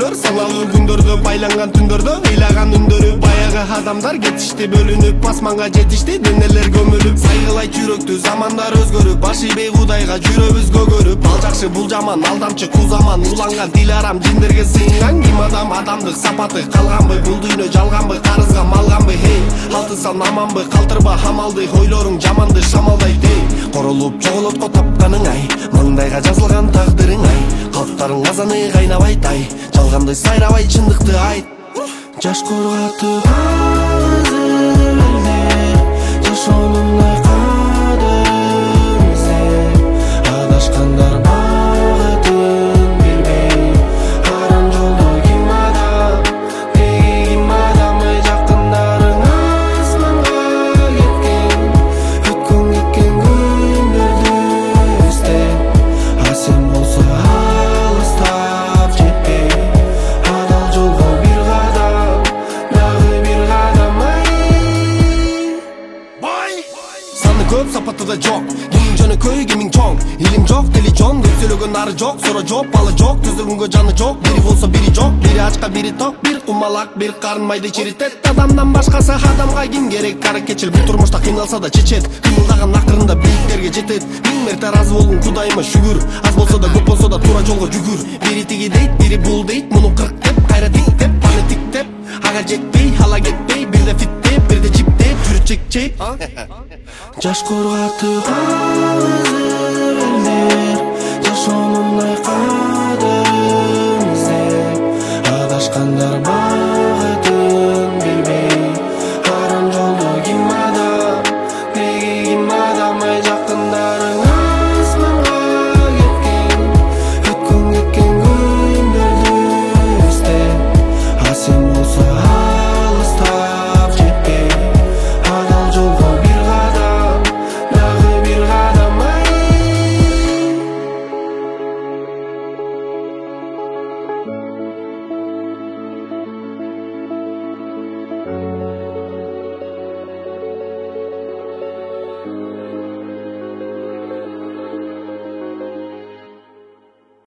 күндөлөр, саналуу күндөрдө байланган түндөрдө ыйлаган үндөрү. Баягы адамдар кетишти бөлүнүп, асманга жетишти денелер көмүлүп. Сайгылайт жүрөктү замандар өзгөрүп, башы бейгудайга жүрөбүз көгөрүп. Ал жакшы бул жаман, алдамчы кул заман, уланган дил арам жиндерге сыйынган. Ким адам адамдык сапаты калганбы, бул дүйнө жалганбы, карызга малганбы? Хей, алтысан аманбы, калтырба хамалды, ойлоруң жаманды шамалдайт. Эй, королуп жоголотко тапканың ай, маңдайга жазылган тагдырың ай, калптарың казаны кайнабайт ай, жалганды сайрабай чындыкты айт. Жаш коргатып азыр жашоонун кадырын издеп, адашкандар багытын билбей, арам жолдо ким адам, деги ким адам, ай жакындарың асманга кеткен, өткөн кеткен күндөрдү эстеп, а сен болсо алыстап жетпей, адал жолго бир кадам, дагы бир кадам, ай. Саны көп, сапаты да жок, кимиң жөнөкөй, кимиң чоң, илим жок, тили жон, көп сөйлөгөн ары жок, сора жок, балы жок, түзүлгөнгө жаны жок, бири болсо бири жок, бири ачка, бири ток, бир кумалак, бир карын майды чиритет. Адамдан башкасы адамга ким керек? Кара кечил бул турмушта кыйналса да чечет, кыймылдаган акырында бийиктерге жетет. Миң мерте ыраазы болгон Кудайыма шүгүр, аз болсо да көп болсо да туура жолго жүгүр. Бири тиги дейт, бири бул дейт, муну 40 деп, кайра тик деп, аны тик деп, ага жетпей, ала кетпей, бирде фиттеп, бирде жиптеп, жүрүп чекчейп. Жаш коргатып азыр элдер жашоонун